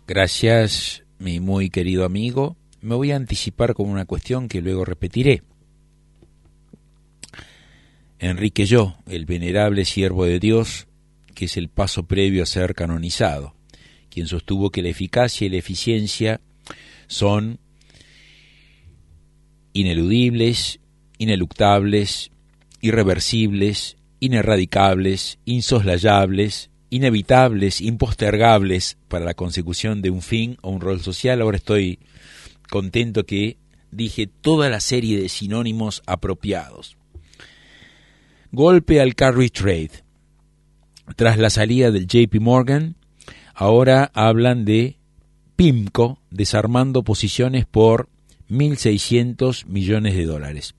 Gracias, mi muy querido amigo. Me voy a anticipar con una cuestión que luego repetiré. Enrique Yo, el venerable siervo de Dios, que es el paso previo a ser canonizado, quien sostuvo que la eficacia y la eficiencia son ineludibles, ineluctables, irreversibles, inerradicables, insoslayables, inevitables, impostergables para la consecución de un fin o un rol social. Ahora estoy contento que dije toda la serie de sinónimos apropiados. Golpe al carry trade. Tras la salida del JP Morgan, ahora hablan de PIMCO desarmando posiciones por 1.600 millones de dólares.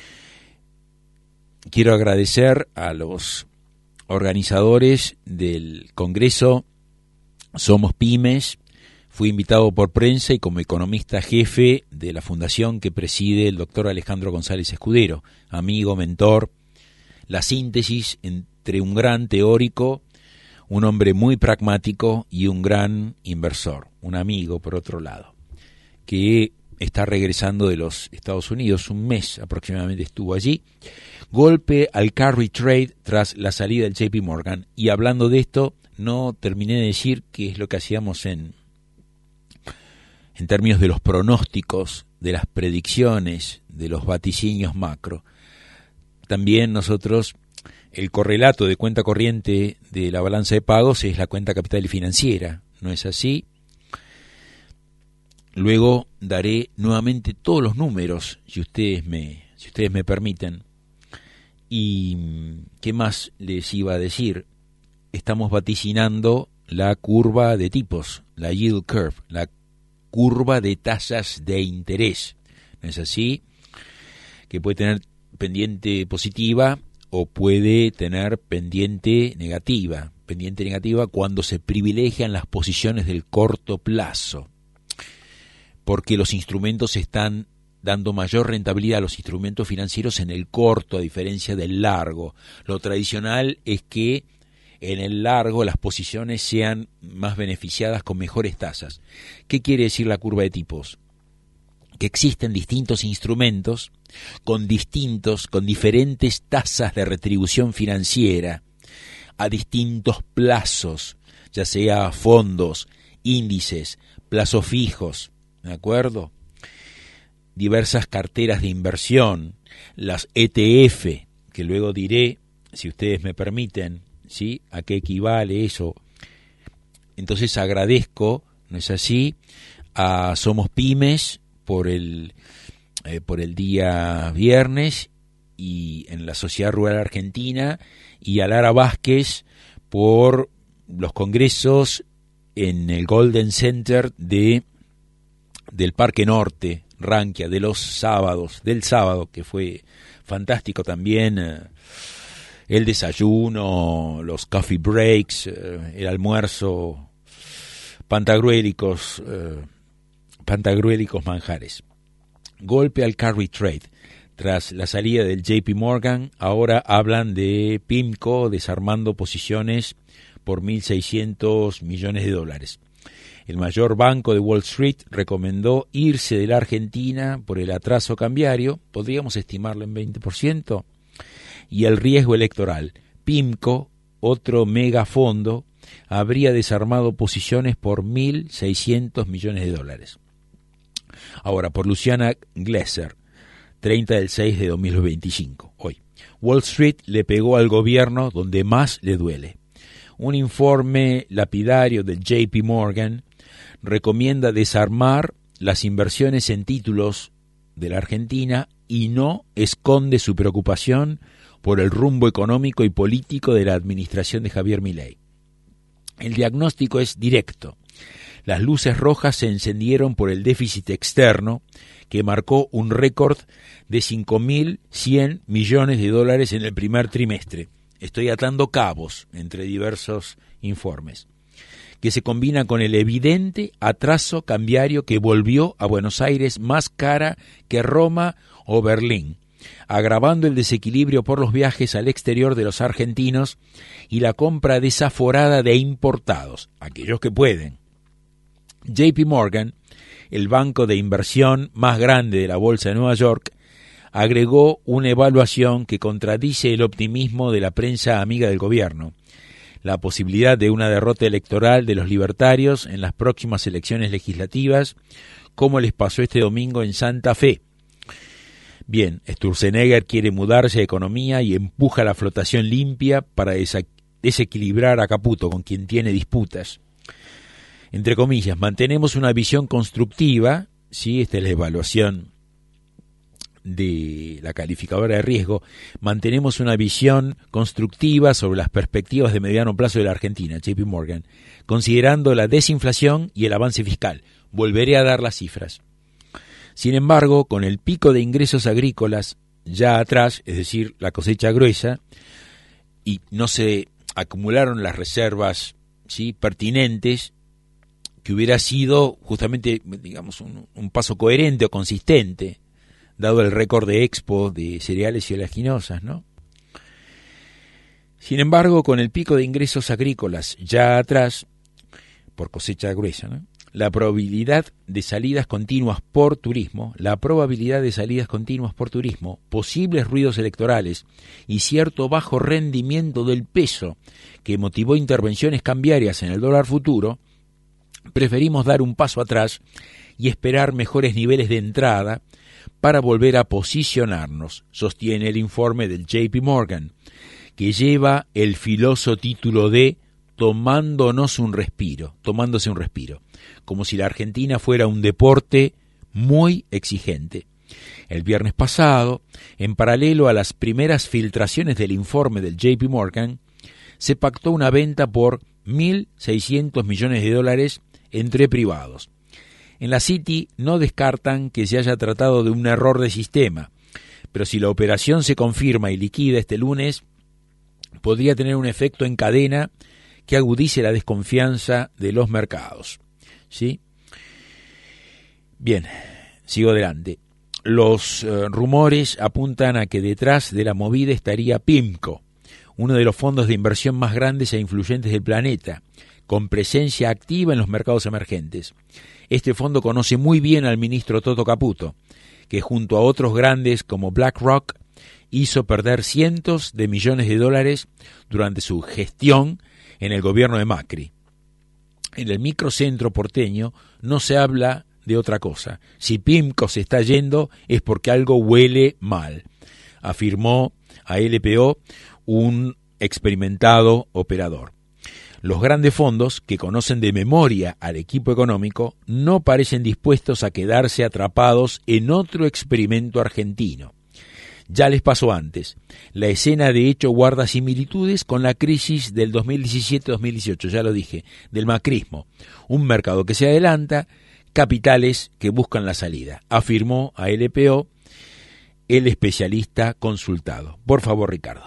Quiero agradecer a los organizadores del Congreso Somos Pymes. Fui invitado por prensa y como economista jefe de la fundación que preside el doctor Alejandro González Escudero, amigo, mentor, la síntesis entre un gran teórico, un hombre muy pragmático y un gran inversor, un amigo por otro lado, que está regresando de los Estados Unidos, un mes aproximadamente estuvo allí. Golpe al carry trade tras la salida del JP Morgan. Y hablando de esto, no terminé de decir qué es lo que hacíamos en términos de los pronósticos, de las predicciones, de los vaticinios macro. También nosotros, el correlato de cuenta corriente de la balanza de pagos es la cuenta capital y financiera, ¿no es así? Luego daré nuevamente todos los números, si ustedes me permiten. ¿Y qué más les iba a decir? Estamos vaticinando la curva de tipos, la yield curve, la curva de tasas de interés. ¿No es así? Que puede tener pendiente positiva o puede tener pendiente negativa. Pendiente negativa cuando se privilegian las posiciones del corto plazo, porque los instrumentos están dando mayor rentabilidad a los instrumentos financieros en el corto, a diferencia del largo. Lo tradicional es que en el largo las posiciones sean más beneficiadas con mejores tasas. ¿Qué quiere decir la curva de tipos? Que existen distintos instrumentos con diferentes tasas de retribución financiera a distintos plazos, ya sea fondos, índices, plazos fijos, ¿de acuerdo? Diversas carteras de inversión, las ETF, que luego diré, si ustedes me permiten, ¿sí?, a qué equivale eso. Entonces agradezco, ¿no es así?, a Somos Pymes por el día viernes y en la Sociedad Rural Argentina, y a Lara Vázquez por los congresos en el Golden Center del Parque Norte, Rankia, del sábado, que fue fantástico también, el desayuno, los coffee breaks, el almuerzo, pantagruélicos manjares. Golpe al carry trade. Tras la salida del JP Morgan, ahora hablan de PIMCO desarmando posiciones por 1.600 millones de dólares. El mayor banco de Wall Street recomendó irse de la Argentina por el atraso cambiario, podríamos estimarlo en 20%, y el riesgo electoral. PIMCO, otro megafondo, habría desarmado posiciones por 1.600 millones de dólares. Ahora, por Luciana Glesser, 30/6/2025, hoy. Wall Street le pegó al gobierno donde más le duele. Un informe lapidario del JP Morgan recomienda desarmar las inversiones en títulos de la Argentina y no esconde su preocupación por el rumbo económico y político de la administración de Javier Milei. El diagnóstico es directo. Las luces rojas se encendieron por el déficit externo, que marcó un récord de 5.100 millones de dólares en el primer trimestre. Estoy atando cabos entre diversos informes, que se combina con el evidente atraso cambiario que volvió a Buenos Aires más cara que Roma o Berlín, agravando el desequilibrio por los viajes al exterior de los argentinos y la compra desaforada de importados, aquellos que pueden. JP Morgan, el banco de inversión más grande de la bolsa de Nueva York, agregó una evaluación que contradice el optimismo de la prensa amiga del gobierno: la posibilidad de una derrota electoral de los libertarios en las próximas elecciones legislativas, como les pasó este domingo en Santa Fe. Bien, Sturzenegger quiere mudarse a economía y empuja la flotación limpia para desequilibrar a Caputo, con quien tiene disputas. Entre comillas, mantenemos una visión constructiva, ¿sí? Esta es la evaluación de la calificadora de riesgo. Mantenemos una visión constructiva sobre las perspectivas de mediano plazo de la Argentina, JP Morgan, considerando la desinflación y el avance fiscal. Volveré a dar las cifras. Sin embargo, con el pico de ingresos agrícolas ya atrás, es decir, la cosecha gruesa, y no se acumularon las reservas, ¿sí?, pertinentes, que hubiera sido justamente, digamos, un paso coherente o consistente, dado el récord de Expo de cereales y oleaginosas, ¿no? Sin embargo, con el pico de ingresos agrícolas ya atrás, por cosecha gruesa, ¿no?, la probabilidad de salidas continuas por turismo, posibles ruidos electorales y cierto bajo rendimiento del peso que motivó intervenciones cambiarias en el dólar futuro, preferimos dar un paso atrás y esperar mejores niveles de entrada para volver a posicionarnos, sostiene el informe del JP Morgan, que lleva el filoso título de tomándose un respiro, como si la Argentina fuera un deporte muy exigente. El viernes pasado, en paralelo a las primeras filtraciones del informe del JP Morgan, se pactó una venta por $1.600 millones entre privados. En la Citi no descartan que se haya tratado de un error de sistema, pero si la operación se confirma y liquida este lunes, podría tener un efecto en cadena que agudice la desconfianza de los mercados. ¿Sí? Bien, sigo adelante. Los rumores apuntan a que detrás de la movida estaría PIMCO, uno de los fondos de inversión más grandes e influyentes del planeta, con presencia activa en los mercados emergentes. Este fondo conoce muy bien al ministro Toto Caputo, que junto a otros grandes como BlackRock hizo perder cientos de millones de dólares durante su gestión en el gobierno de Macri. En el microcentro porteño no se habla de otra cosa. Si PIMCO se está yendo es porque algo huele mal, afirmó a LPO un experimentado operador. Los grandes fondos, que conocen de memoria al equipo económico, no parecen dispuestos a quedarse atrapados en otro experimento argentino. Ya les pasó antes. La escena de hecho guarda similitudes con la crisis del 2017-2018, ya lo dije, del macrismo. Un mercado que se adelanta, capitales que buscan la salida, afirmó a LPO el especialista consultado. Por favor, Ricardo.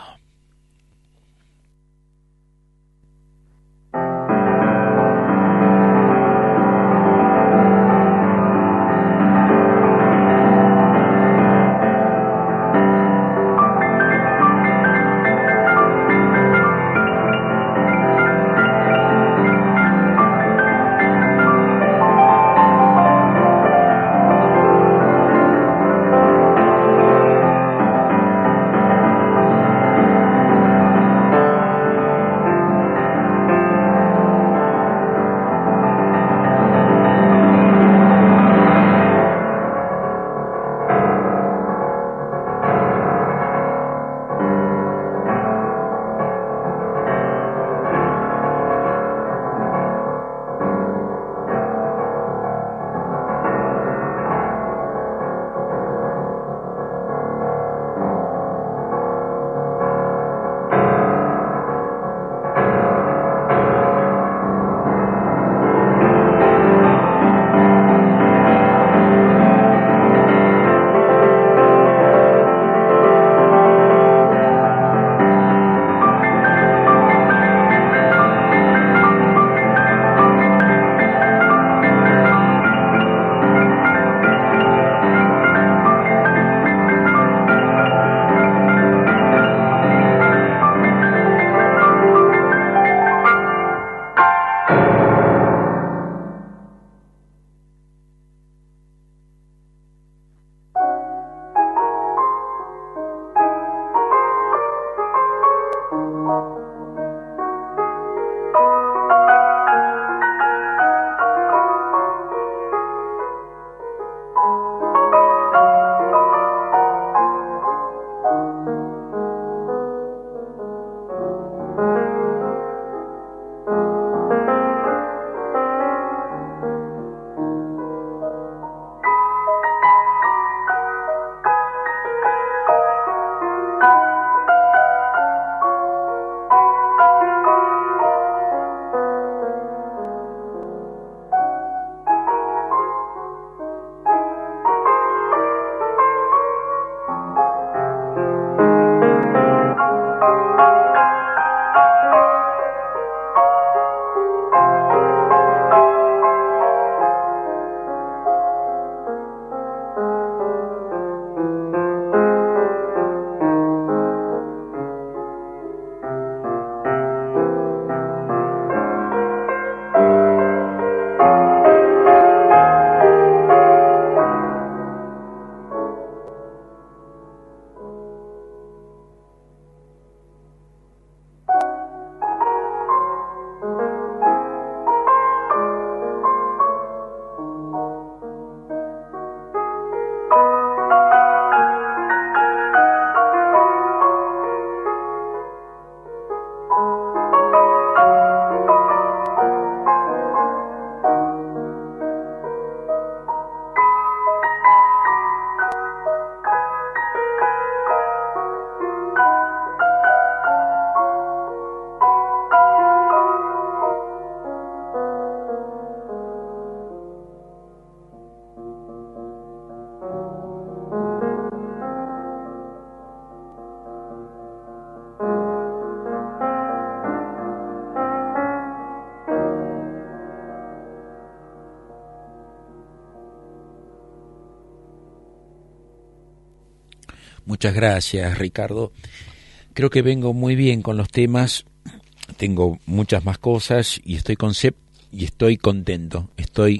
Muchas gracias, Ricardo. Creo que vengo muy bien con los temas. Tengo muchas más cosas y estoy contento.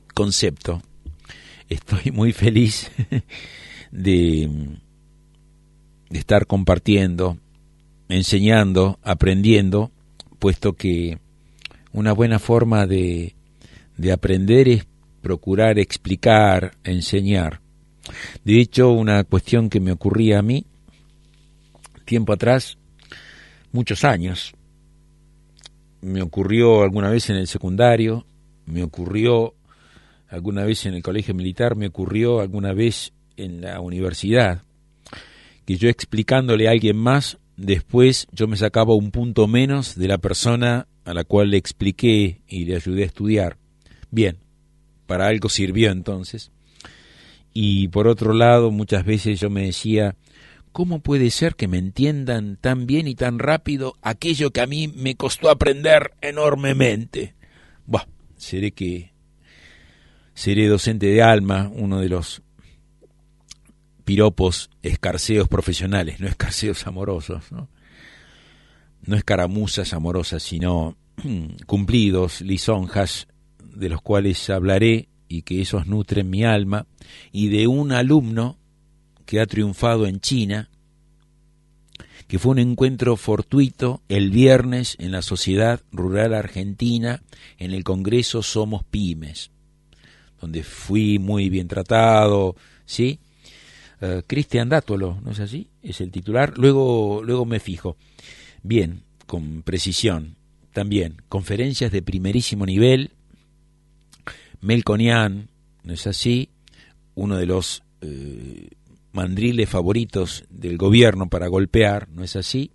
Estoy muy feliz de estar compartiendo, enseñando, aprendiendo, puesto que una buena forma de aprender es procurar explicar, enseñar. De hecho, una cuestión que me ocurría a mí, tiempo atrás, muchos años, me ocurrió alguna vez en el secundario, me ocurrió alguna vez en el colegio militar, me ocurrió alguna vez en la universidad, que yo explicándole a alguien más, después yo me sacaba un punto menos de la persona a la cual le expliqué y le ayudé a estudiar. Bien, para algo sirvió entonces. Y por otro lado, muchas veces yo me decía, ¿cómo puede ser que me entiendan tan bien y tan rápido aquello que a mí me costó aprender enormemente? Buah, seré docente de alma, uno de los piropos escarceos profesionales, no escarceos amorosos, ¿no? No escaramuzas amorosas, sino cumplidos, lisonjas, de los cuales hablaré y que esos nutren mi alma, y de un alumno que ha triunfado en China, que fue un encuentro fortuito el viernes en la Sociedad Rural Argentina, en el Congreso Somos Pymes, donde fui muy bien tratado, ¿sí? Cristian Dátolo, ¿no es así? Es el titular. Luego me fijo. Bien, con precisión. También, conferencias de primerísimo nivel. Melconian, ¿no es así? Uno de los mandriles favoritos del gobierno para golpear, ¿no es así?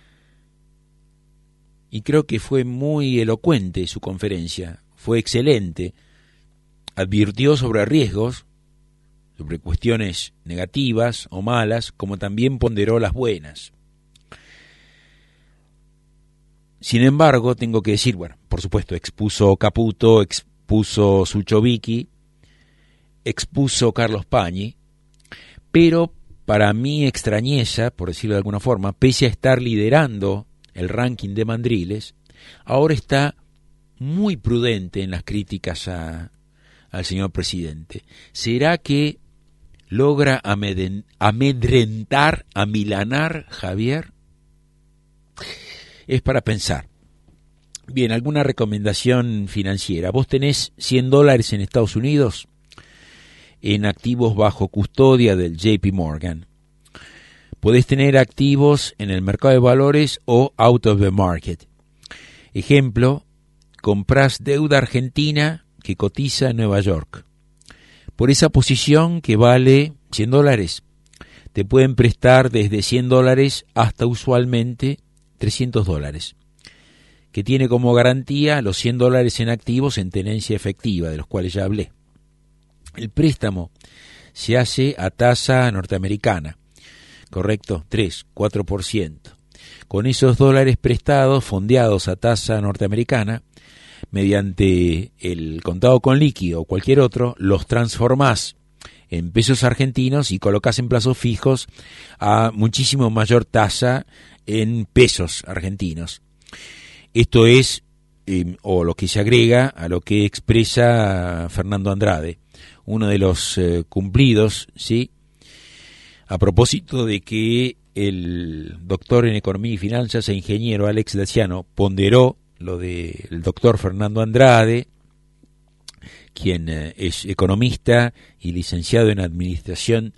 Y creo que fue muy elocuente su conferencia, fue excelente. Advirtió sobre riesgos, sobre cuestiones negativas o malas, como también ponderó las buenas. Sin embargo, tengo que decir, bueno, por supuesto, expuso Caputo, expuso Suchovicki, expuso Carlos Pañi, pero para mi extrañeza, por decirlo de alguna forma, pese a estar liderando el ranking de mandriles, ahora está muy prudente en las críticas al señor presidente. ¿Será que logra amedrentar, amilanar Javier? Es para pensar. Bien, ¿alguna recomendación financiera? ¿Vos tenés $100 en Estados Unidos en activos bajo custodia del JP Morgan? Podés tener activos en el mercado de valores o out of the market. Ejemplo, comprás deuda argentina que cotiza en Nueva York. Por esa posición que vale $100, te pueden prestar desde $100 hasta usualmente $300, que tiene como garantía los $100 en activos en tenencia efectiva, de los cuales ya hablé. El préstamo se hace a tasa norteamericana, ¿correcto? 3-4%. Con esos dólares prestados, fondeados a tasa norteamericana, mediante el contado con líquido o cualquier otro, los transformás en pesos argentinos y colocás en plazos fijos a muchísimo mayor tasa en pesos argentinos. Esto es, o lo que se agrega a lo que expresa Fernando Andrade, uno de los cumplidos, ¿sí? A propósito de que el doctor en Economía y Finanzas e ingeniero Alex Daciano ponderó lo del doctor Fernando Andrade, quien es economista y licenciado en administración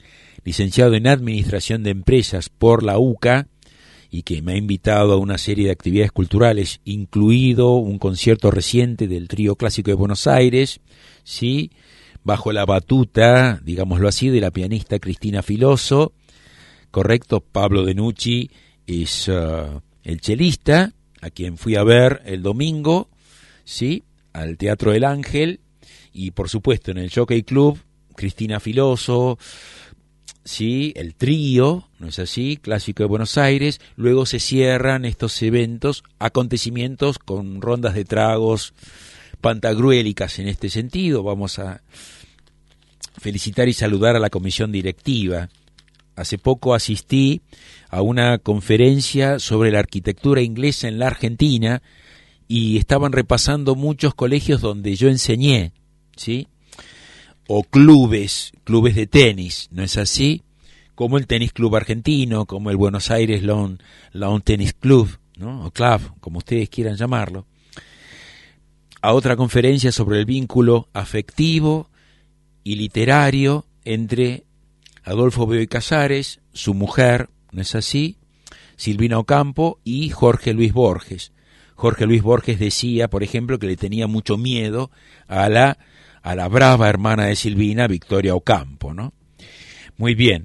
de empresas por la UCA, y que me ha invitado a una serie de actividades culturales, incluido un concierto reciente del Trío Clásico de Buenos Aires, ¿sí? Bajo la batuta, digámoslo así, de la pianista Cristina Filoso, correcto. Pablo Denucci es el chelista, a quien fui a ver el domingo, ¿sí? Al Teatro del Ángel, y por supuesto en el Jockey Club, Cristina Filoso, ¿sí? El trío, ¿no es así? Clásico de Buenos Aires. Luego se cierran estos eventos, acontecimientos con rondas de tragos pantagruélicas en este sentido. Vamos a felicitar y saludar a la comisión directiva, Hace poco asistí a una conferencia sobre la arquitectura inglesa en la Argentina y estaban repasando muchos colegios donde yo enseñé, ¿sí? O clubes de tenis, ¿no es así? Como el Tenis Club Argentino, como el Buenos Aires Lawn Tennis Club, ¿no? O club, como ustedes quieran llamarlo. A otra conferencia sobre el vínculo afectivo y literario entre Adolfo Bioy Casares, su mujer, ¿no es así?, Silvina Ocampo, y Jorge Luis Borges. Jorge Luis Borges decía, por ejemplo, que le tenía mucho miedo a la brava hermana de Silvina, Victoria Ocampo, ¿no? Muy bien.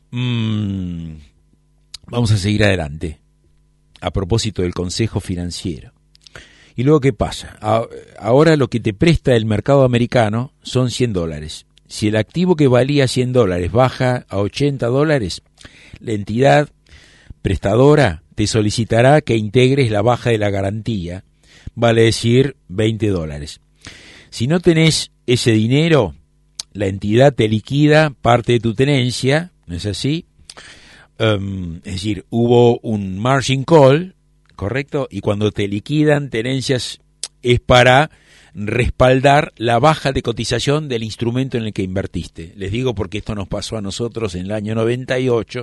Vamos a seguir adelante. A propósito del Consejo Financiero. ¿Y luego qué pasa? Ahora lo que te presta el mercado americano son $100. Si el activo que valía $100 baja a $80, la entidad prestadora te solicitará que integres la baja de la garantía, vale decir $20. Si no tenés ese dinero, la entidad te liquida parte de tu tenencia, ¿no es así? Es decir, hubo un margin call, ¿correcto? Y cuando te liquidan tenencias es para respaldar la baja de cotización del instrumento en el que invertiste. Les digo porque esto nos pasó a nosotros en el año 98,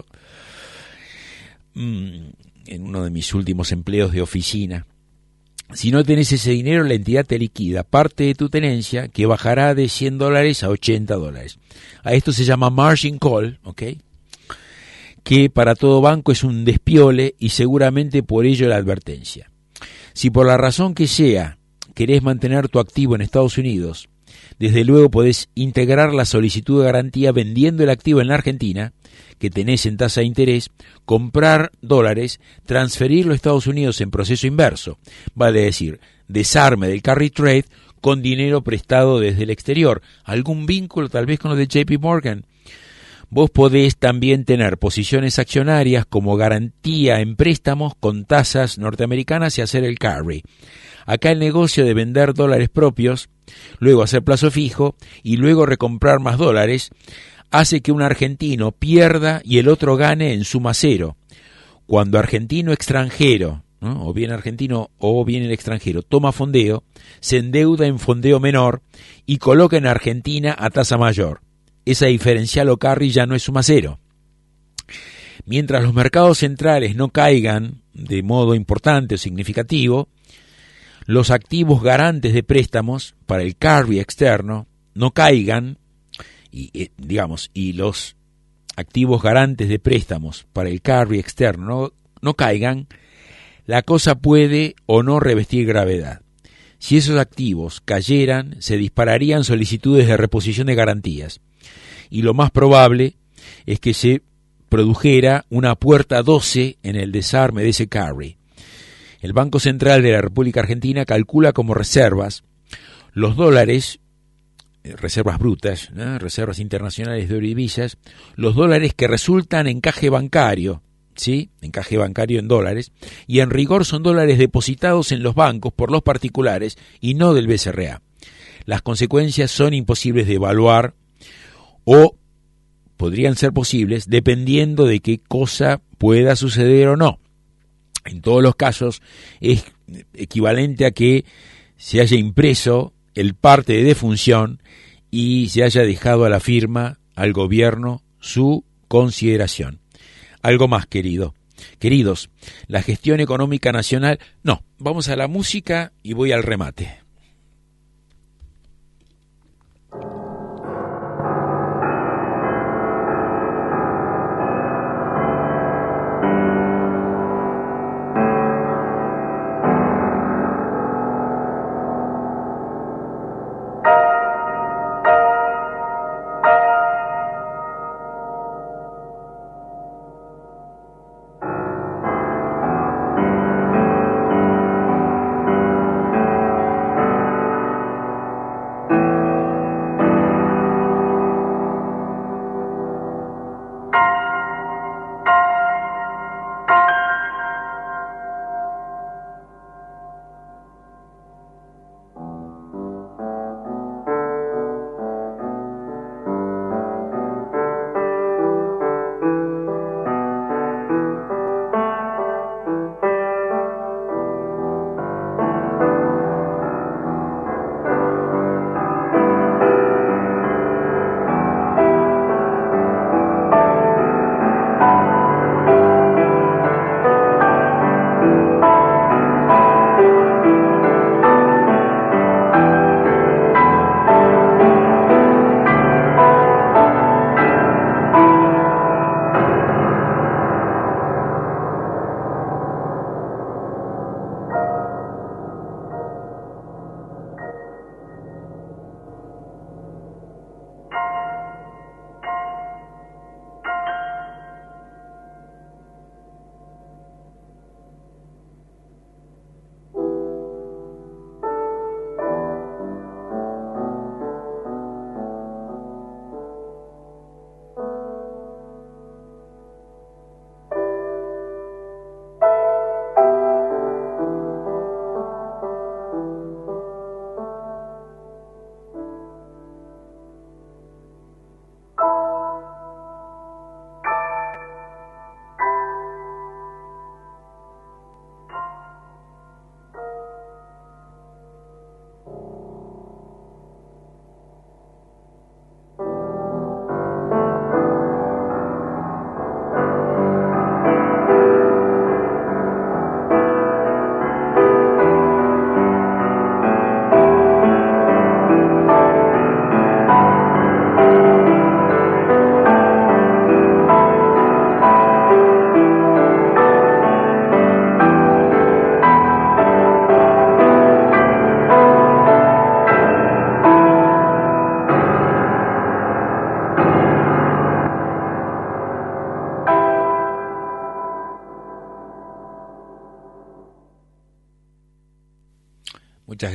en uno de mis últimos empleos de oficina. Si no tenés ese dinero, la entidad te liquida parte de tu tenencia, que bajará de $100 a $80. A esto se llama margin call, ¿ok?, que para todo banco es un despiole y seguramente por ello la advertencia. Si por la razón que sea querés mantener tu activo en Estados Unidos, desde luego podés integrar la solicitud de garantía vendiendo el activo en la Argentina, que tenés en tasa de interés, comprar dólares, transferirlo a Estados Unidos en proceso inverso, vale decir, desarme del carry trade con dinero prestado desde el exterior. ¿Algún vínculo tal vez con lo de JP Morgan? Vos podés también tener posiciones accionarias como garantía en préstamos con tasas norteamericanas y hacer el carry. Acá el negocio de vender dólares propios, luego hacer plazo fijo y luego recomprar más dólares, hace que un argentino pierda y el otro gane en suma cero. Cuando argentino extranjero, ¿no?, o bien argentino o bien el extranjero, toma fondeo, se endeuda en fondeo menor y coloca en Argentina a tasa mayor. Esa diferencial o carry ya no es suma cero. Mientras los mercados centrales no caigan de modo importante o significativo, los activos garantes de préstamos para el carry externo no caigan, y los activos garantes de préstamos para el carry externo no caigan, la cosa puede o no revestir gravedad. Si esos activos cayeran, se dispararían solicitudes de reposición de garantías. Y lo más probable es que se produjera una puerta 12 en el desarme de ese carry. El Banco Central de la República Argentina calcula como reservas los dólares, reservas brutas, ¿no?, reservas internacionales de oro y divisas, los dólares que resultan encaje bancario, ¿sí?, encaje bancario en dólares, y en rigor son dólares depositados en los bancos por los particulares y no del BCRA. Las consecuencias son imposibles de evaluar o podrían ser posibles dependiendo de qué cosa pueda suceder o no. En todos los casos es equivalente a que se haya impreso el parte de defunción y se haya dejado a la firma, al gobierno, su consideración. Algo más, queridos, la gestión económica nacional... No, vamos a la música y voy al remate.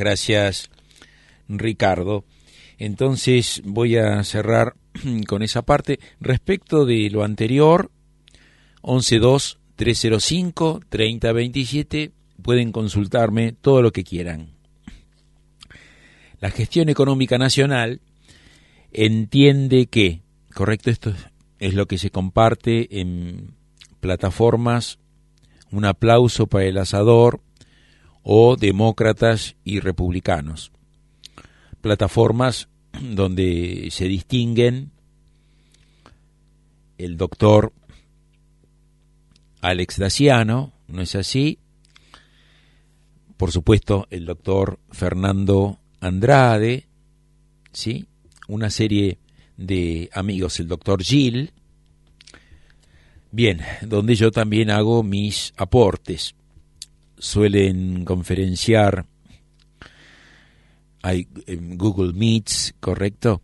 gracias, Ricardo. Entonces voy a cerrar con esa parte. Respecto de lo anterior, 112-305-3027, pueden consultarme todo lo que quieran. La gestión económica nacional entiende que, correcto, esto es lo que se comparte en plataformas, un aplauso para el asador o demócratas y republicanos. Plataformas donde se distinguen el doctor Alex Daciano, ¿no es así? Por supuesto, el doctor Fernando Andrade, ¿sí? Una serie de amigos, el doctor Gil, bien, donde yo también hago mis aportes. Suelen conferenciar, hay Google Meets, ¿correcto?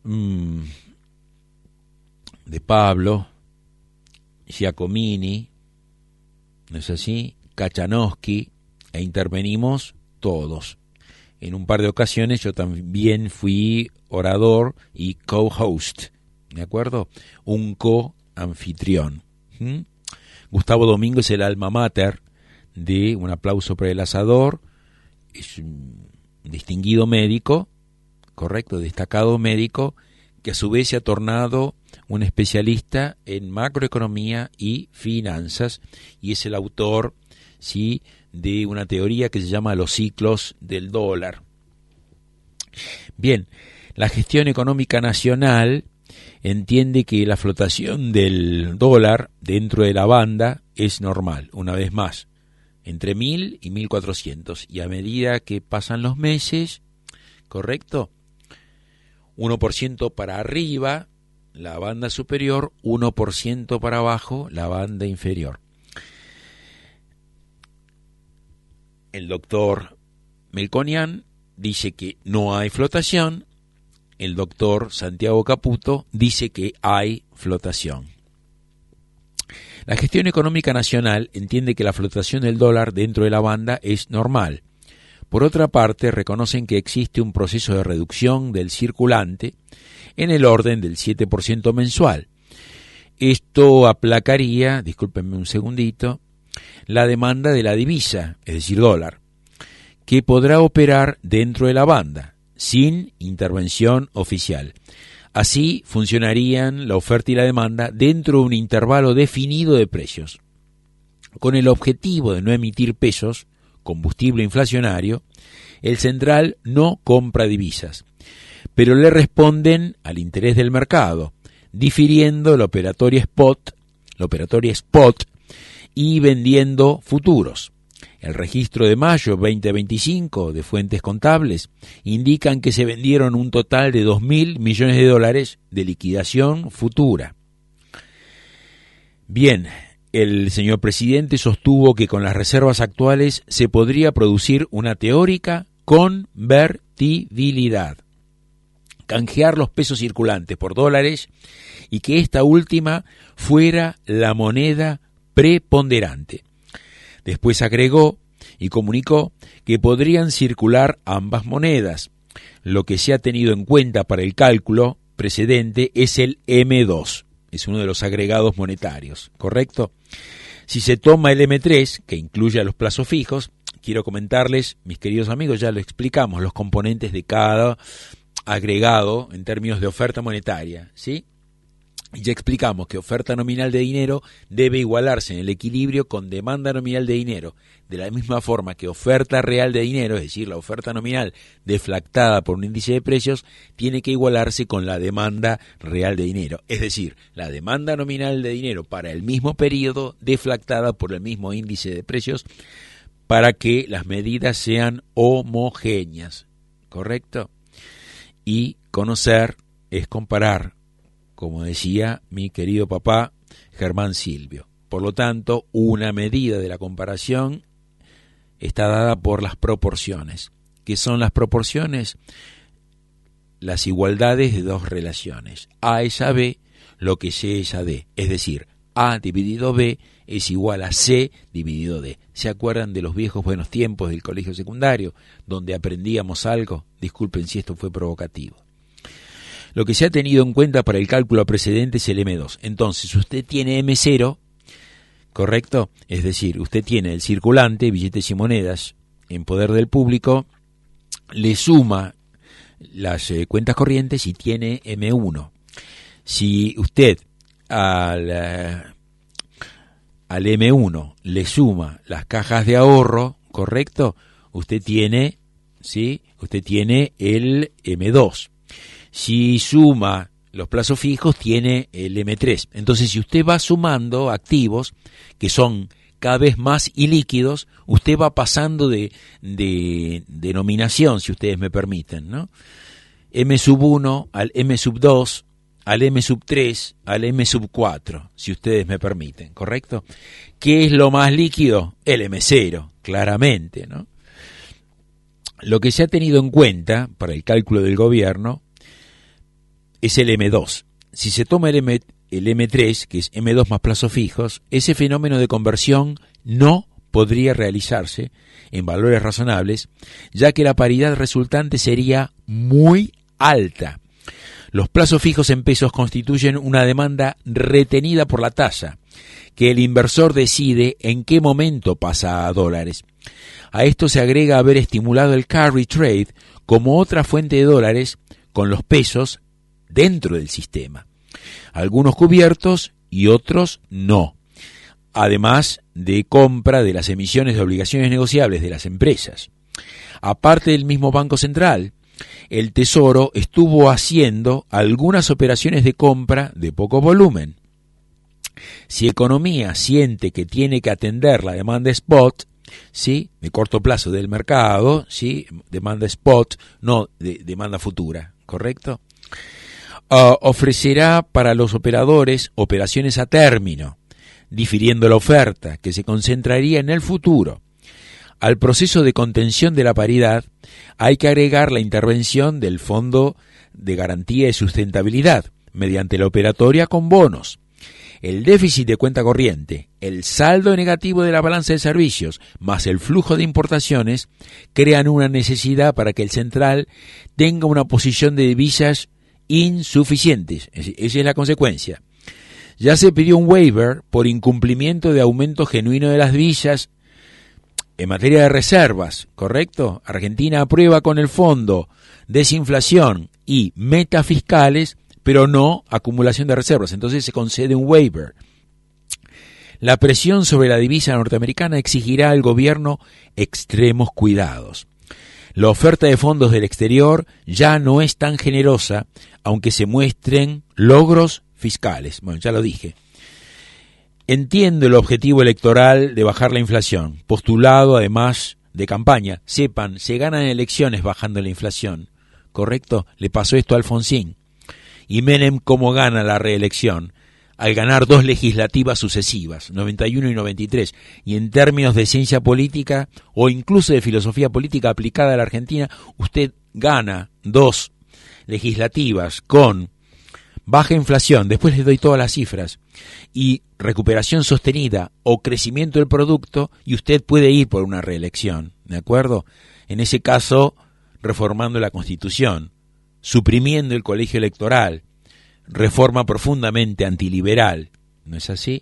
De Pablo, Giacomini, ¿no es así? Kachanowski, e intervenimos todos. En un par de ocasiones yo también fui orador y co-host, ¿de acuerdo? Un co-anfitrión. Gustavo Domingo es el alma mater de Un aplauso para el asador, es un distinguido médico, correcto, destacado médico, que a su vez se ha tornado un especialista en macroeconomía y finanzas, y es el autor, sí, de una teoría que se llama los ciclos del dólar. Bien, la gestión económica nacional entiende que la flotación del dólar dentro de la banda es normal, una vez más, entre 1.000 y 1.400, y a medida que pasan los meses, ¿correcto? 1% para arriba, la banda superior, 1% para abajo, la banda inferior. El doctor Melconian dice que no hay flotación, el doctor Santiago Caputo dice que hay flotación. La gestión económica nacional entiende que la flotación del dólar dentro de la banda es normal. Por otra parte, reconocen que existe un proceso de reducción del circulante en el orden del 7% mensual. Esto aplacaría, discúlpenme un segundito, la demanda de la divisa, es decir, dólar, que podrá operar dentro de la banda, sin intervención oficial. Así funcionarían la oferta y la demanda dentro de un intervalo definido de precios. Con el objetivo de no emitir pesos, combustible inflacionario, el central no compra divisas, pero le responden al interés del mercado, difiriendo la operatoria spot y vendiendo futuros. El registro de mayo 2025 de fuentes contables indican que se vendieron un total de 2.000 millones de dólares de liquidación futura. Bien, el señor presidente sostuvo que con las reservas actuales se podría producir una teórica convertibilidad, canjear los pesos circulantes por dólares y que esta última fuera la moneda preponderante. Después agregó y comunicó que podrían circular ambas monedas. Lo que se ha tenido en cuenta para el cálculo precedente es el M2, es uno de los agregados monetarios, ¿correcto? Si se toma el M3, que incluye a los plazos fijos, quiero comentarles, mis queridos amigos, ya lo explicamos, los componentes de cada agregado en términos de oferta monetaria, ¿sí? Y ya explicamos que oferta nominal de dinero debe igualarse en el equilibrio con demanda nominal de dinero, de la misma forma que oferta real de dinero, es decir, la oferta nominal deflactada por un índice de precios, tiene que igualarse con la demanda real de dinero, es decir, la demanda nominal de dinero para el mismo periodo deflactada por el mismo índice de precios, para que las medidas sean homogéneas, ¿correcto? Y conocer es comparar, como decía mi querido papá Germán Silvio. Por lo tanto, una medida de la comparación está dada por las proporciones. ¿Qué son las proporciones? Las igualdades de dos relaciones. A es a B, lo que C es a D. Es decir, A dividido B es igual a C dividido D. ¿Se acuerdan de los viejos buenos tiempos del colegio secundario, donde aprendíamos algo? Disculpen si esto fue provocativo. Lo que se ha tenido en cuenta para el cálculo precedente es el M2. Entonces, usted tiene M0, ¿correcto? Es decir, usted tiene el circulante, billetes y monedas, en poder del público, le suma las cuentas corrientes y tiene M1. Si usted al M1 le suma las cajas de ahorro, ¿correcto? Usted tiene, ¿sí? Usted tiene el M2. Si suma los plazos fijos, tiene el M3. Entonces, si usted va sumando activos que son cada vez más ilíquidos, usted va pasando de denominación, si ustedes me permiten, ¿no? M1 al M2, al M3, al M4, si ustedes me permiten, ¿correcto? ¿Qué es lo más líquido? El M0, claramente, ¿no? Lo que se ha tenido en cuenta para el cálculo del gobierno es el M2. Si se toma el M3, que es M2 más plazos fijos, ese fenómeno de conversión no podría realizarse en valores razonables, ya que la paridad resultante sería muy alta. Los plazos fijos en pesos constituyen una demanda retenida por la tasa, que el inversor decide en qué momento pasa a dólares. A esto se agrega haber estimulado el carry trade como otra fuente de dólares con los pesos dentro del sistema, algunos cubiertos y otros no, además de compra de las emisiones de obligaciones negociables de las empresas. Aparte del mismo Banco Central, el Tesoro estuvo haciendo algunas operaciones de compra de poco volumen. Si economía siente que tiene que atender la demanda spot, ¿sí?, de corto plazo del mercado, ¿sí?, demanda spot, no de demanda futura, ¿correcto? Ofrecerá para los operadores operaciones a término, difiriendo la oferta, que se concentraría en el futuro. Al proceso de contención de la paridad hay que agregar la intervención del Fondo de Garantía y Sustentabilidad, mediante la operatoria con bonos. El déficit de cuenta corriente, el saldo negativo de la balanza de servicios, más el flujo de importaciones, crean una necesidad para que el central tenga una posición de divisas insuficientes. Esa es la consecuencia. Ya se pidió un waiver por incumplimiento de aumento genuino de las divisas en materia de reservas, ¿correcto? Argentina aprueba con el fondo desinflación y metas fiscales, pero no acumulación de reservas. Entonces se concede un waiver. La presión sobre la divisa norteamericana exigirá al gobierno extremos cuidados. La oferta de fondos del exterior ya no es tan generosa, aunque se muestren logros fiscales. Bueno, ya lo dije. Entiendo el objetivo electoral de bajar la inflación, postulado además de campaña. Sepan, se ganan elecciones bajando la inflación, ¿correcto? Le pasó esto a Alfonsín. Y Menem, ¿cómo gana la reelección? Al ganar 2 legislativas sucesivas, 91 y 93, y en términos de ciencia política o incluso de filosofía política aplicada a la Argentina, usted gana 2 legislativas con baja inflación, después les doy todas las cifras, y recuperación sostenida o crecimiento del producto, y usted puede ir por una reelección, ¿de acuerdo? En ese caso, reformando la Constitución, suprimiendo el colegio electoral, reforma profundamente antiliberal, ¿no es así?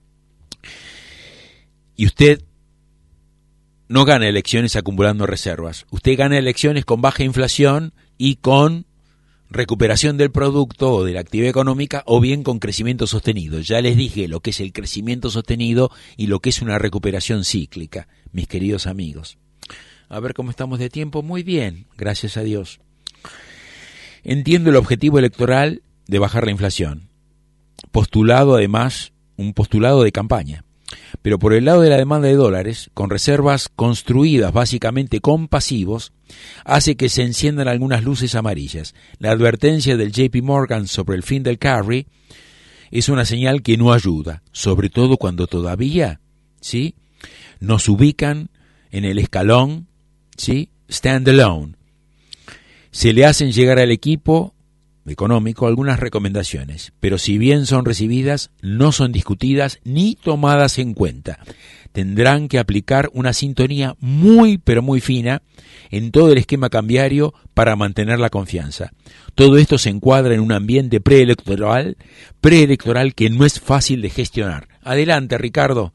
Y usted no gana elecciones acumulando reservas, usted gana elecciones con baja inflación y con recuperación del producto o de la actividad económica, o bien con crecimiento sostenido. Ya les dije lo que es el crecimiento sostenido y lo que es una recuperación cíclica, mis queridos amigos. A ver cómo estamos de tiempo. Muy bien, gracias a Dios. Entiendo el objetivo electoral de bajar la inflación, postulado además, un postulado de campaña, pero por el lado de la demanda de dólares, con reservas construidas básicamente con pasivos, hace que se enciendan algunas luces amarillas. La advertencia del JP Morgan sobre el fin del carry es una señal que no ayuda, sobre todo cuando todavía, ¿sí?, nos ubican en el escalón, ¿sí?, stand alone. Se le hacen llegar al equipo económico algunas recomendaciones, pero si bien son recibidas, no son discutidas ni tomadas en cuenta. Tendrán que aplicar una sintonía muy pero muy fina en todo el esquema cambiario para mantener la confianza. Todo esto se encuadra en un ambiente preelectoral que no es fácil de gestionar. Adelante, Ricardo.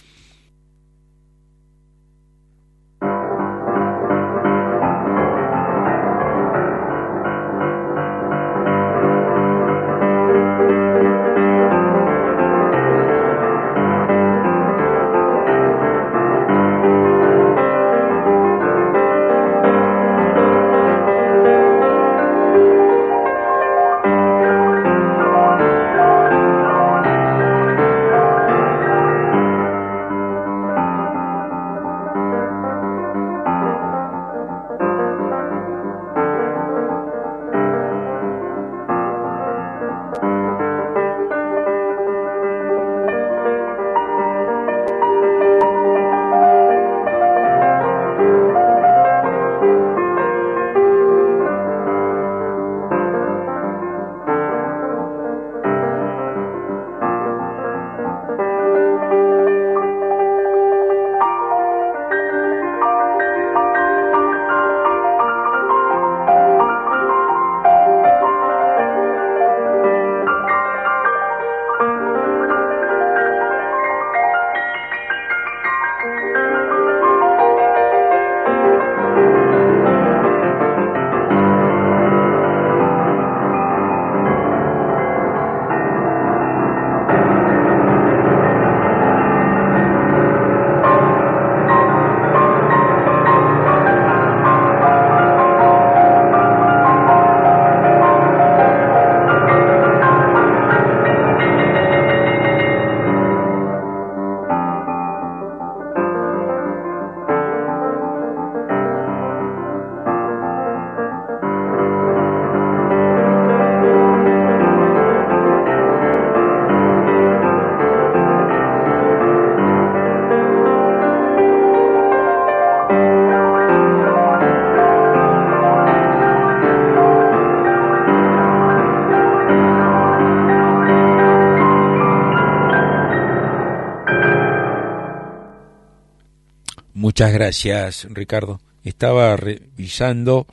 Muchas gracias, Ricardo. Estaba revisando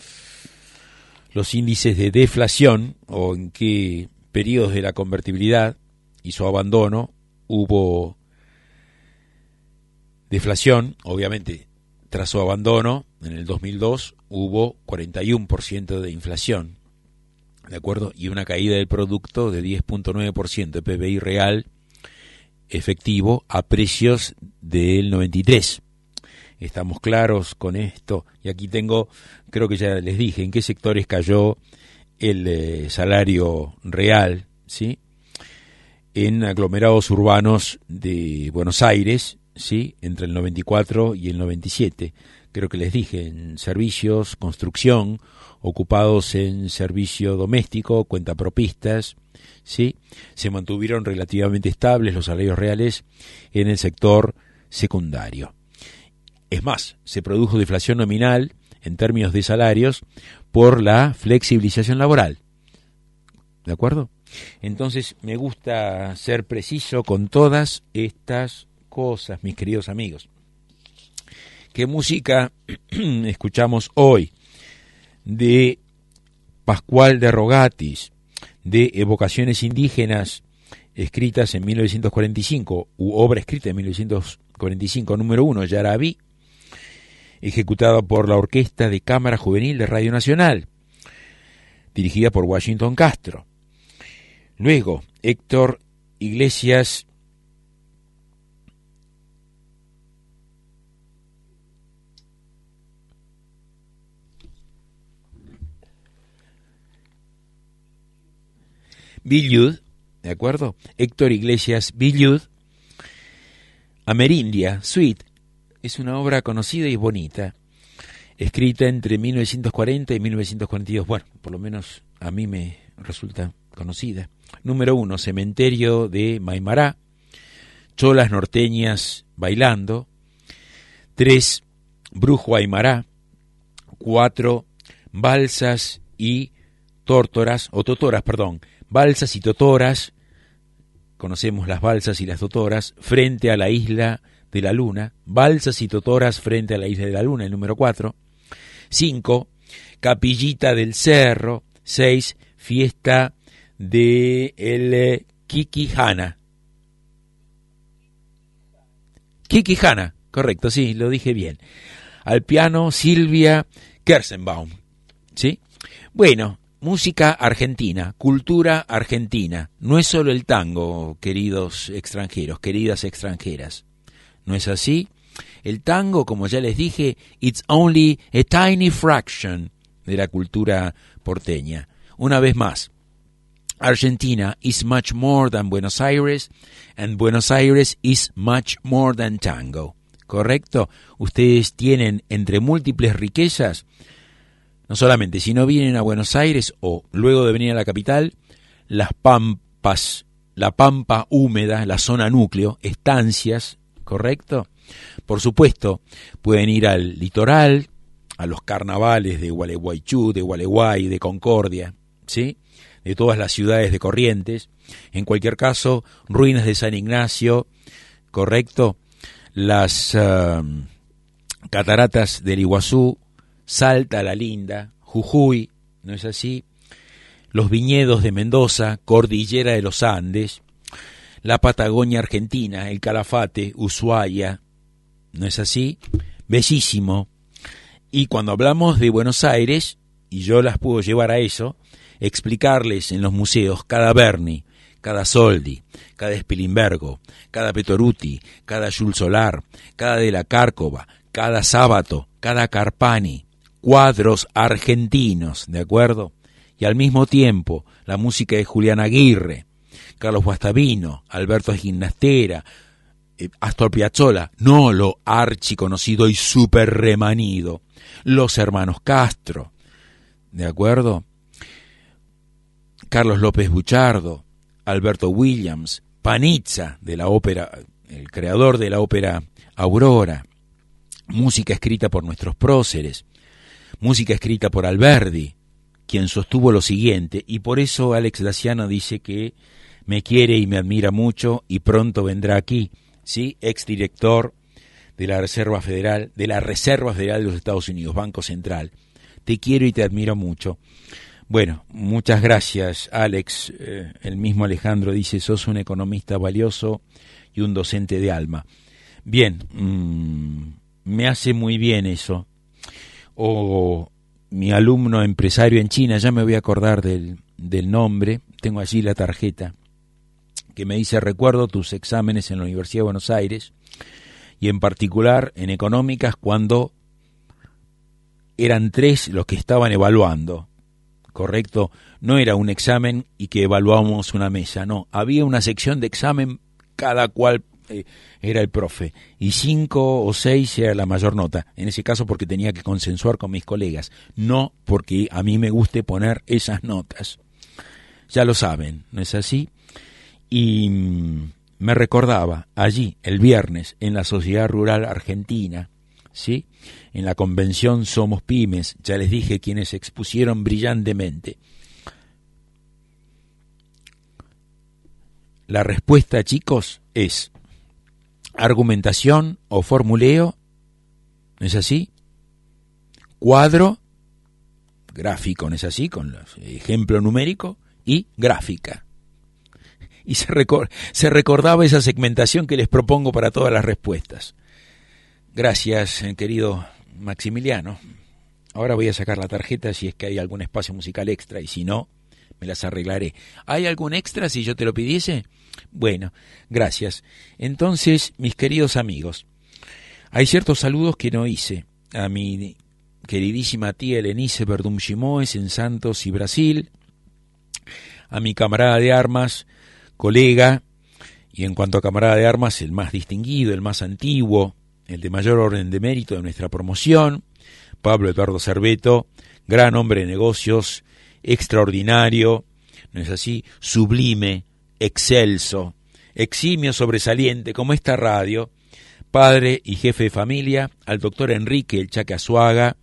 los índices de deflación o en qué periodos de la convertibilidad y su abandono hubo deflación. Obviamente, tras su abandono, en el 2002 hubo 41% de inflación, ¿de acuerdo? Y una caída del producto de 10.9% de PBI real efectivo a precios del 93. Estamos claros con esto. Y aquí tengo, creo que ya les dije, en qué sectores cayó el salario real, ¿sí? En aglomerados urbanos de Buenos Aires, ¿sí? Entre el 94 y el 97. Creo que les dije, en servicios, construcción, ocupados en servicio doméstico, cuentapropistas, ¿sí? Se mantuvieron relativamente estables los salarios reales en el sector secundario. Es más, se produjo deflación nominal en términos de salarios por la flexibilización laboral. ¿De acuerdo? Entonces, me gusta ser preciso con todas estas cosas, mis queridos amigos. ¿Qué música escuchamos hoy? De Pascual de Rogatis, de Evocaciones Indígenas, escritas en 1945, u obra escrita en 1945, número 1, Yarabí, ejecutada por la Orquesta de Cámara Juvenil de Radio Nacional, dirigida por Washington Castro. Luego, Héctor Iglesias Villud, ¿de acuerdo? Héctor Iglesias Villud, Amerindia, Suite, es una obra conocida y bonita, escrita entre 1940 y 1942, bueno, por lo menos a mí me resulta conocida. Número 1, Cementerio de Maimará, Cholas norteñas bailando. 3, Brujo Aymará. 4, Balsas y balsas y totoras, conocemos las balsas y las totoras, frente a la isla de la Luna, balsas y totoras frente a la isla de la Luna, el número 4. 5, Capillita del Cerro. 6, fiesta de el Quijana. Quijana, correcto, sí, lo dije bien. Al piano, Silvia Kersenbaum, ¿sí? Bueno, música argentina, cultura argentina. No es solo el tango, queridos extranjeros, queridas extranjeras. ¿No es así? El tango, como ya les dije, it's only a tiny fraction de la cultura porteña. Una vez más, Argentina is much more than Buenos Aires, and Buenos Aires is much more than tango. ¿Correcto? Ustedes tienen entre múltiples riquezas, no solamente si no vienen a Buenos Aires o luego de venir a la capital, las pampas, la pampa húmeda, la zona núcleo, estancias, ¿correcto? Por supuesto, pueden ir al litoral, a los carnavales de Gualeguaychú, de Gualeguay, de Concordia, ¿sí? De todas las ciudades de Corrientes. En cualquier caso, ruinas de San Ignacio, ¿correcto? Las cataratas del Iguazú, Salta la Linda, Jujuy, ¿no es así? Los viñedos de Mendoza, Cordillera de los Andes, la Patagonia Argentina, el Calafate, Ushuaia, ¿no es así? Bellísimo. Y cuando hablamos de Buenos Aires, y yo las puedo llevar a eso, explicarles en los museos cada Berni, cada Soldi, cada Spilimbergo, cada Petoruti, cada Jules Solar, cada de la Cárcova, cada Sábato, cada Carpani, cuadros argentinos, ¿de acuerdo? Y al mismo tiempo la música de Julián Aguirre, Carlos Guastavino, Alberto Ginastera, Astor Piazzolla, no lo archiconocido y súper remanido, los hermanos Castro, ¿de acuerdo? Carlos López Buchardo, Alberto Williams, Panizza, de la ópera, el creador de la ópera Aurora, música escrita por nuestros próceres, música escrita por Alberdi, quien sostuvo lo siguiente, y por eso Alex Daciano dice que me quiere y me admira mucho y pronto vendrá aquí, ¿sí? Exdirector de la Reserva Federal de los Estados Unidos, Banco Central. Te quiero y te admiro mucho. Bueno, muchas gracias, Alex. El mismo Alejandro dice, sos un economista valioso y un docente de alma. Bien, me hace muy bien eso. O mi alumno empresario en China, ya me voy a acordar del nombre, tengo allí la tarjeta, que me dice, recuerdo tus exámenes en la Universidad de Buenos Aires, y en particular en económicas cuando eran 3 los que estaban evaluando, ¿correcto? No era un examen y que evaluábamos una mesa, no, había una sección de examen, cada cual era el profe, y 5 o 6 era la mayor nota, en ese caso porque tenía que consensuar con mis colegas, no porque a mí me guste poner esas notas. Ya lo saben, ¿no es así? Y me recordaba allí, el viernes, en la Sociedad Rural Argentina, ¿sí? En la convención Somos Pymes, ya les dije quienes expusieron brillantemente. La respuesta, chicos, es argumentación o formuleo, ¿no es así? Cuadro, gráfico, ¿no es así? Con ejemplo numérico y gráfica. Y se recordaba esa segmentación que les propongo para todas las respuestas. Gracias, querido Maximiliano. Ahora voy a sacar la tarjeta si es que hay algún espacio musical extra y si no, me las arreglaré. ¿Hay algún extra si yo te lo pidiese? Bueno, gracias. Entonces, mis queridos amigos, hay ciertos saludos que no hice. A mi queridísima tía Elenice Verdum Chimoes en Santos y Brasil, a mi camarada de armas, colega, y en cuanto a camarada de armas, el más distinguido, el más antiguo, el de mayor orden de mérito de nuestra promoción, Pablo Eduardo Cerveto, gran hombre de negocios, extraordinario, ¿no es así? Sublime, excelso, eximio, sobresaliente, como esta radio, padre y jefe de familia, al doctor Enrique El Chaque Azuaga,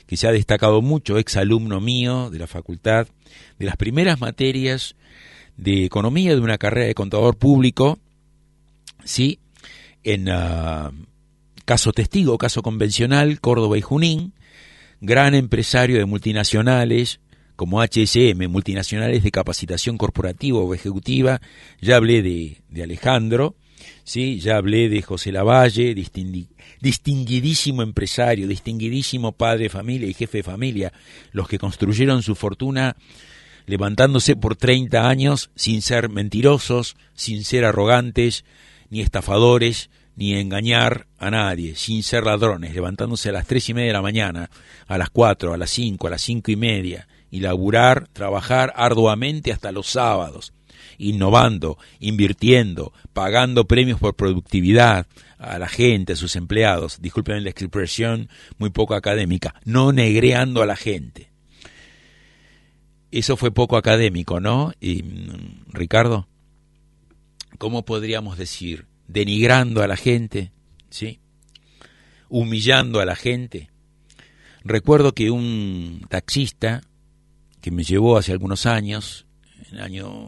que se ha destacado mucho, ex alumno mío de la facultad, de las primeras materias de economía de una carrera de contador público, ¿sí? En caso testigo, caso convencional, Córdoba y Junín, gran empresario de multinacionales como HSM, multinacionales de capacitación corporativa o ejecutiva. Ya hablé de Alejandro, ¿sí? Ya hablé de José Lavalle, distinguidísimo empresario, distinguidísimo padre de familia y jefe de familia, los que construyeron su fortuna levantándose por 30 años sin ser mentirosos, sin ser arrogantes, ni estafadores, ni engañar a nadie, sin ser ladrones, levantándose a las 3:30 de la mañana, a las 4, a las 5, a las 5:30, y laburar, trabajar arduamente hasta los sábados, innovando, invirtiendo, pagando premios por productividad a la gente, a sus empleados, disculpen la expresión muy poco académica, no negreando a la gente. Eso fue poco académico, ¿no? Y, Ricardo, ¿cómo podríamos decir? Denigrando a la gente, ¿sí? Humillando a la gente. Recuerdo que un taxista que me llevó hace algunos años, en el año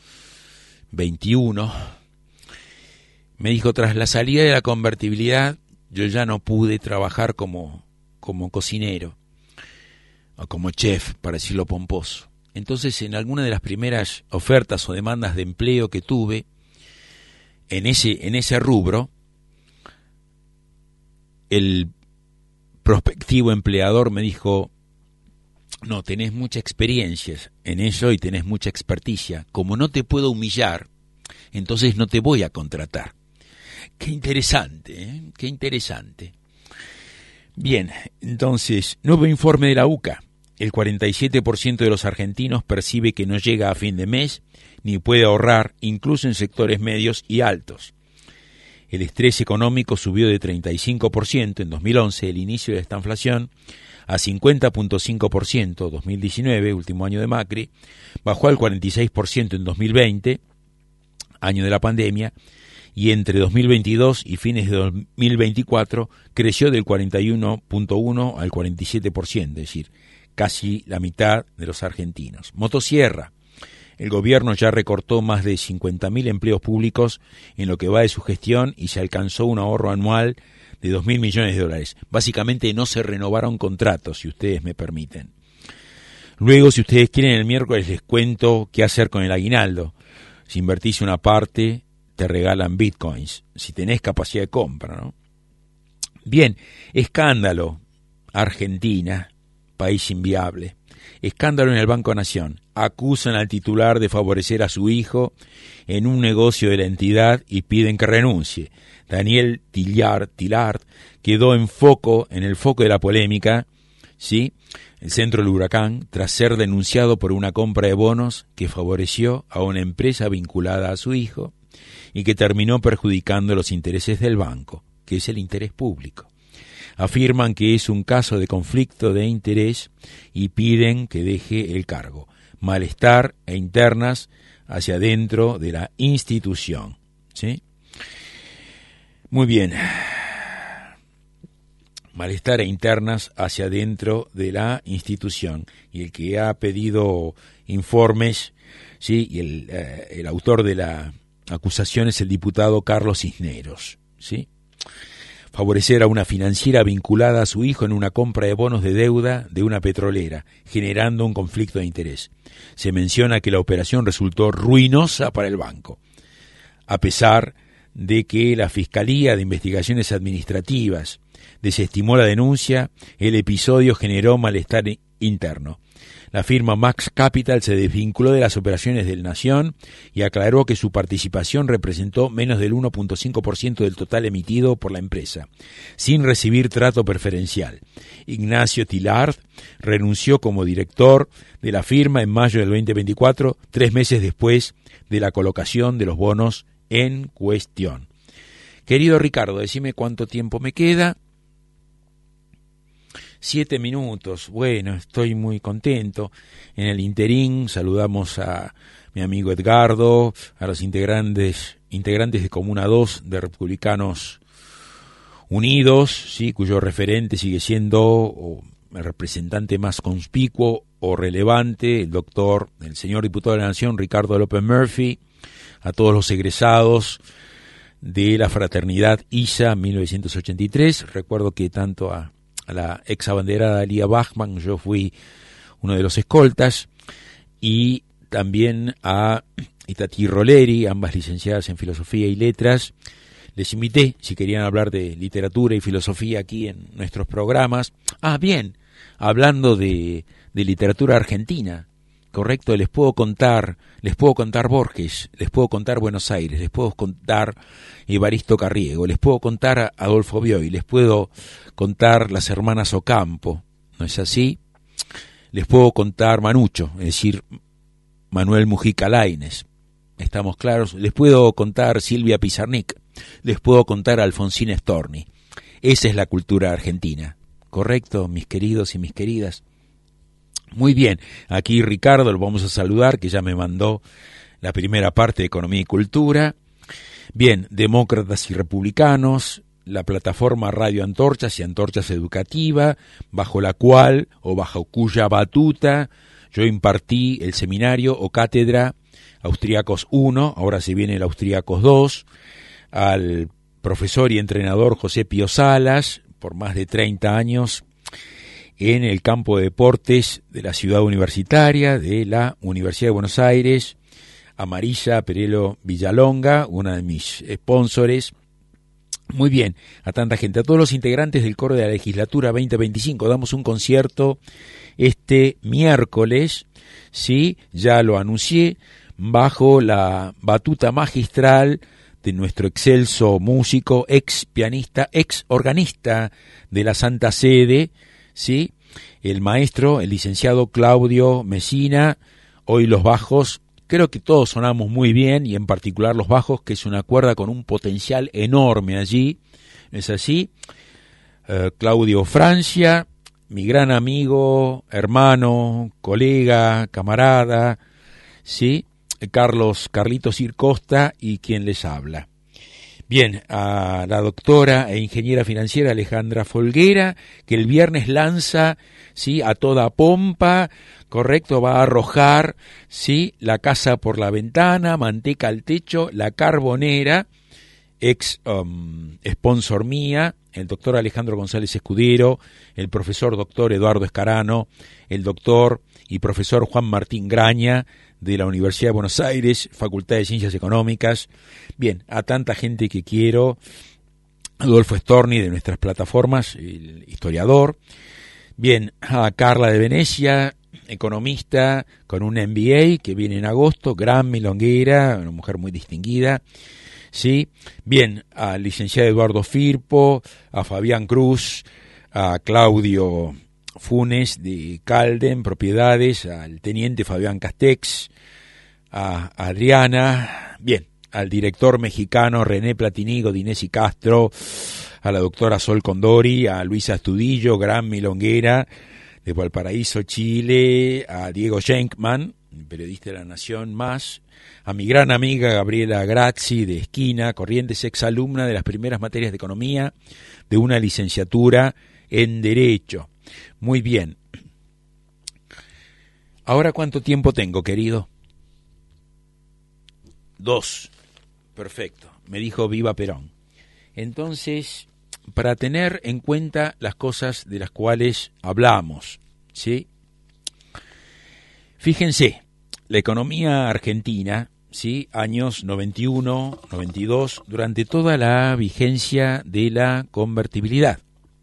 21, me dijo, tras la salida de la convertibilidad, yo ya no pude trabajar como cocinero, o como chef, para decirlo pomposo. Entonces, en alguna de las primeras ofertas o demandas de empleo que tuve, en ese rubro, el prospectivo empleador me dijo, no, tenés mucha experiencia en eso y tenés mucha experticia. Como no te puedo humillar, entonces no te voy a contratar. Qué interesante, ¿eh? Qué interesante. Bien, entonces, nuevo informe de la UCA. El 47% de los argentinos percibe que no llega a fin de mes ni puede ahorrar, incluso en sectores medios y altos. El estrés económico subió de 35% en 2011, el inicio de esta inflación, a 50.5%, 2019, último año de Macri, bajó al 46% en 2020, año de la pandemia, y entre 2022 y fines de 2024 creció del 41.1% al 47%, es decir, casi la mitad de los argentinos. Motosierra. El gobierno ya recortó más de 50.000 empleos públicos en lo que va de su gestión y se alcanzó un ahorro anual de 2.000 millones de dólares. Básicamente no se renovaron contratos, si ustedes me permiten. Luego, si ustedes quieren, el miércoles les cuento qué hacer con el aguinaldo. Si invertís una parte, te regalan bitcoins, si tenés capacidad de compra, ¿no? Bien, escándalo. Argentina, país inviable. Escándalo en el Banco Nación. Acusan al titular de favorecer a su hijo en un negocio de la entidad y piden que renuncie. Daniel Tillard quedó en el foco de la polémica, ¿sí? El centro del huracán, tras ser denunciado por una compra de bonos que favoreció a una empresa vinculada a su hijo y que terminó perjudicando los intereses del banco, que es el interés público. Afirman que es un caso de conflicto de interés y piden que deje el cargo. Malestar e internas hacia dentro de la institución, ¿sí? Muy bien. Malestar e internas hacia dentro de la institución. Y el que ha pedido informes, ¿sí? Y el autor de la acusación es el diputado Carlos Cisneros, ¿sí? Favorecer a una financiera vinculada a su hijo en una compra de bonos de deuda de una petrolera, generando un conflicto de interés. Se menciona que la operación resultó ruinosa para el banco, a pesar de que la Fiscalía de Investigaciones Administrativas desestimó la denuncia. El episodio generó malestar interno. La firma Max Capital se desvinculó de las operaciones del Nación y aclaró que su participación representó menos del 1.5% del total emitido por la empresa, sin recibir trato preferencial. Ignacio Tillard renunció como director de la firma en mayo del 2024, 3 meses después de la colocación de los bonos en cuestión. Querido Ricardo, decime cuánto tiempo me queda. 7 minutos, bueno, estoy muy contento. En el interín saludamos a mi amigo Edgardo, a los integrantes de Comuna 2 de Republicanos Unidos, ¿sí? Cuyo referente sigue siendo, el representante más conspicuo o relevante, el señor diputado de la Nación, Ricardo López Murphy, a todos los egresados de la Fraternidad ISA 1983. Recuerdo que tanto a la ex abanderada Lía Bachmann, yo fui uno de los escoltas, y también a Itatí Roleri, ambas licenciadas en Filosofía y Letras. Les invité, si querían hablar de literatura y filosofía aquí en nuestros programas. Bien, hablando de literatura argentina, correcto, les puedo contar Borges, les puedo contar Buenos Aires, les puedo contar Evaristo Carriego, les puedo contar Adolfo Bioy, les puedo contar las hermanas Ocampo, ¿no es así? Les puedo contar Manucho, es decir, Manuel Mujica Lainez, ¿estamos claros? Les puedo contar Silvia Pizarnik, les puedo contar Alfonsín Storni. Esa es la cultura argentina, ¿correcto, mis queridos y mis queridas? Muy bien, aquí Ricardo, lo vamos a saludar, que ya me mandó la primera parte de Economía y Cultura. Bien, Demócratas y Republicanos, la plataforma Radio Antorchas y Antorchas Educativa, bajo la cual, o bajo cuya batuta, yo impartí el seminario o cátedra Austriacos 1, ahora se viene el Austriacos 2, al profesor y entrenador José Pío Salas, por más de 30 años, en el campo de deportes de la ciudad universitaria, de la Universidad de Buenos Aires, a Marisa Perelo Villalonga, una de mis sponsores. Muy bien, a tanta gente, a todos los integrantes del coro de la legislatura 2025, damos un concierto este miércoles, sí, ya lo anuncié, bajo la batuta magistral de nuestro excelso músico, ex pianista, ex organista de la Santa Sede, ¿sí? El maestro, el licenciado Claudio Messina. Hoy los bajos, creo que todos sonamos muy bien, y en particular los bajos, que es una cuerda con un potencial enorme allí, ¿no es así? Claudio Francia, mi gran amigo, hermano, colega, camarada, ¿sí? Carlitos Circosta, y quien les habla. Bien, a la doctora e ingeniera financiera Alejandra Folguera, que el viernes lanza, sí, a toda pompa, correcto, va a arrojar, sí, la casa por la ventana, manteca al techo, la carbonera, ex sponsor mía, el doctor Alejandro González Escudero, el profesor doctor Eduardo Escarano, el doctor y profesor Juan Martín Graña, de la Universidad de Buenos Aires, Facultad de Ciencias Económicas. Bien, a tanta gente que quiero, Adolfo Storni de nuestras plataformas, el historiador. Bien, a Carla de Venecia, economista con un MBA que viene en agosto, gran milonguera, una mujer muy distinguida. Sí, bien, al licenciado Eduardo Firpo, a Fabián Cruz, a Claudio Funes de Calden, Propiedades, al teniente Fabián Castex, a Adriana, bien, al director mexicano René Platinigo, Dinés y Castro, a la doctora Sol Condori, a Luisa Astudillo, gran milonguera de Valparaíso, Chile, a Diego Schenkman, periodista de La Nación, más, a mi gran amiga Gabriela Grazzi de Esquina, Corrientes, exalumna de las primeras materias de economía de una licenciatura en Derecho. Muy bien. ¿Ahora cuánto tiempo tengo, querido? 2. Perfecto. Me dijo viva Perón. Entonces, para tener en cuenta las cosas de las cuales hablamos, ¿sí? Fíjense, la economía argentina, ¿sí? Años 91, 92, durante toda la vigencia de la convertibilidad.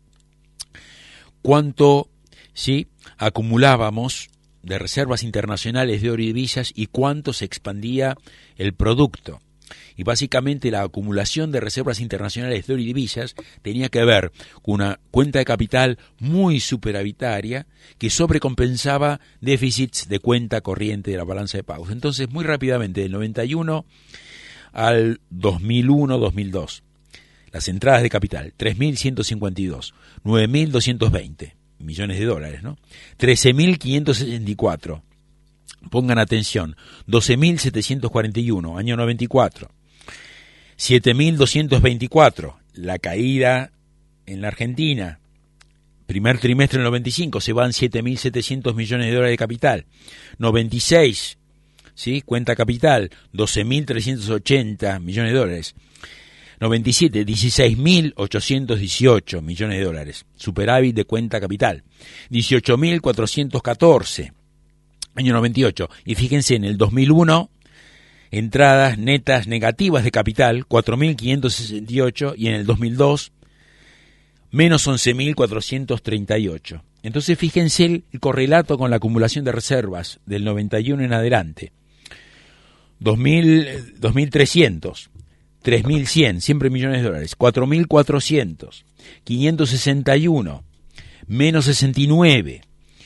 ¿Cuánto, sí, acumulábamos de reservas internacionales de oro y divisas y cuánto se expandía el producto? Y básicamente la acumulación de reservas internacionales de oro y divisas tenía que ver con una cuenta de capital muy superavitaria que sobrecompensaba déficits de cuenta corriente de la balanza de pagos. Entonces, muy rápidamente, del 91 al 2001-2002, las entradas de capital, 3.152, 9.220 millones de dólares, ¿no? 13.564, pongan atención, 12.741, año 94, 7.224, la caída en la Argentina, primer trimestre del 95 se van 7.700 millones de dólares de capital. 96, ¿sí? Cuenta capital, 12.380 millones de dólares. 97, 16.818 millones de dólares. Superávit de cuenta capital. 18.414. Año 98. Y fíjense, en el 2001, entradas netas negativas de capital, 4.568. Y en el 2002, menos 11.438. Entonces fíjense el correlato con la acumulación de reservas del 91 en adelante. 2.300. 3.100, siempre millones de dólares, 4.400, 561, menos 69,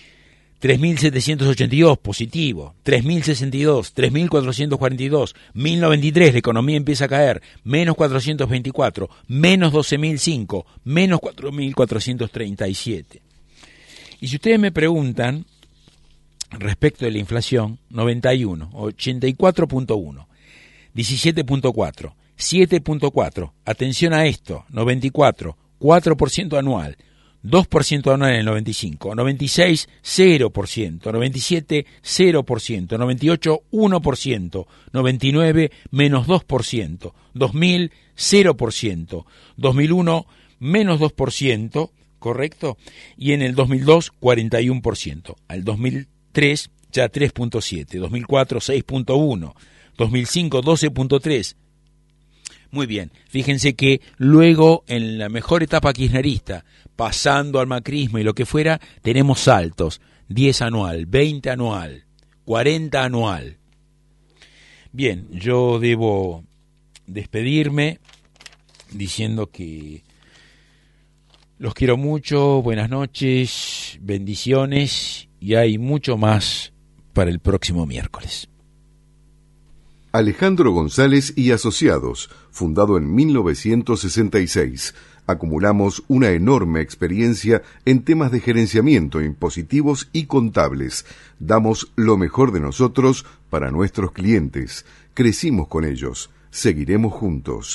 3.782, positivo, 3.062, 3.442, 1.093, la economía empieza a caer, menos 424, menos 12.005, menos 4.437. Y si ustedes me preguntan, respecto de la inflación, 91, 84.1, 17.4, 7.4, atención a esto, 94, 4% anual, 2% anual en el 95, 96, 0%, 97, 0%, 98, 1%, 99, menos 2%, 2000, 0%, 2001, menos 2%, ¿correcto? Y en el 2002, 41%, al 2003, ya 3.7, 2004, 6.1, 2005, 12.3. Muy bien, fíjense que luego en la mejor etapa kirchnerista, pasando al macrismo y lo que fuera, tenemos saltos, 10 anual, 20 anual, 40 anual. Bien, yo debo despedirme diciendo que los quiero mucho, buenas noches, bendiciones, y hay mucho más para el próximo miércoles. Alejandro González y Asociados, fundado en 1966. Acumulamos una enorme experiencia en temas de gerenciamiento, impositivos y contables. Damos lo mejor de nosotros para nuestros clientes. Crecimos con ellos. Seguiremos juntos.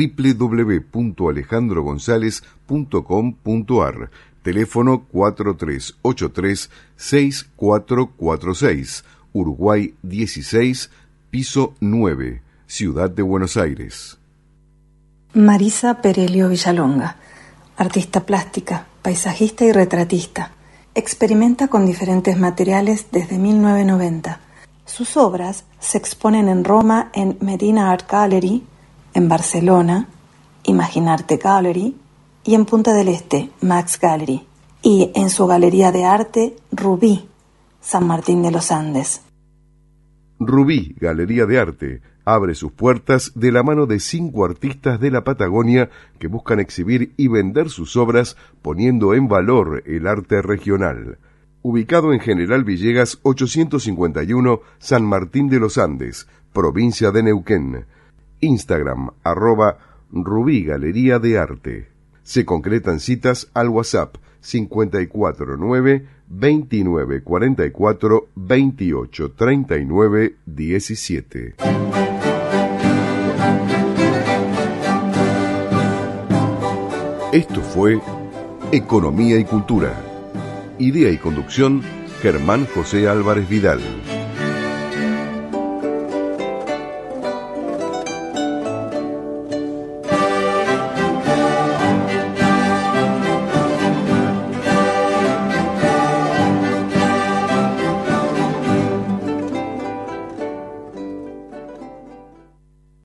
www.alejandrogonzalez.com.ar. Teléfono 4383-6446. Uruguay 16, piso 9, Ciudad de Buenos Aires. Marisa Perelio Villalonga, artista plástica, paisajista y retratista. Experimenta con diferentes materiales desde 1990. Sus obras se exponen en Roma en Medina Art Gallery, en Barcelona, Imaginarte Gallery, y en Punta del Este, Max Gallery, y en su galería de arte Rubí, San Martín de los Andes. Rubí, Galería de Arte, abre sus puertas de la mano de 5 artistas de la Patagonia que buscan exhibir y vender sus obras poniendo en valor el arte regional. Ubicado en General Villegas 851, San Martín de los Andes, provincia de Neuquén. Instagram, @Rubí Galería de Arte. Se concretan citas al WhatsApp 549-2944-2839-17. Esto fue Economía y Cultura. Idea y conducción, Germán José Álvarez Vidal.